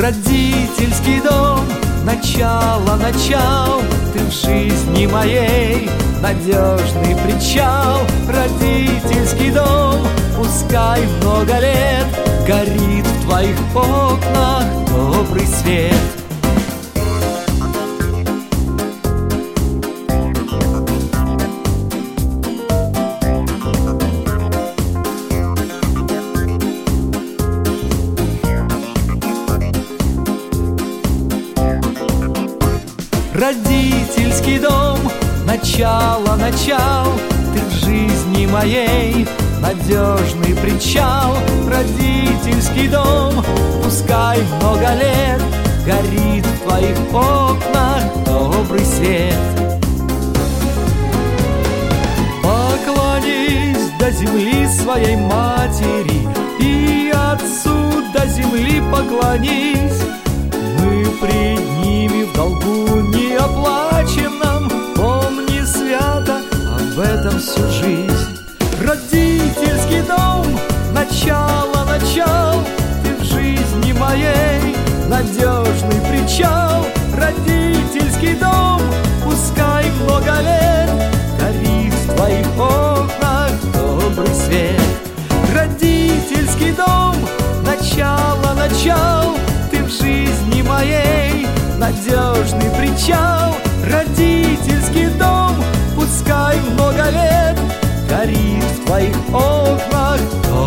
Родительский дом, начало начал, ты в жизни моей надежный причал. Родительский дом, пускай много лет горит в твоих окнах добрый свет. Родительский дом, начало начал, ты в жизни моей надежный причал. Родительский дом, пускай много лет горит в твоих окнах добрый свет. Поклонись до земли своей матери и отцу до земли поклонись. Мы пред ними в долгу неоплаченном, помни свято об этом всю жизнь. Родительский дом, начало начал, ты в жизни моей надежный причал. Родительский дом, пускай много лет горит в твоих окнах добрый свет. Родительский дом, начало начал, ты в жизни моей надежный причал. Родительский дом, пускай много лет горит в твоих окнах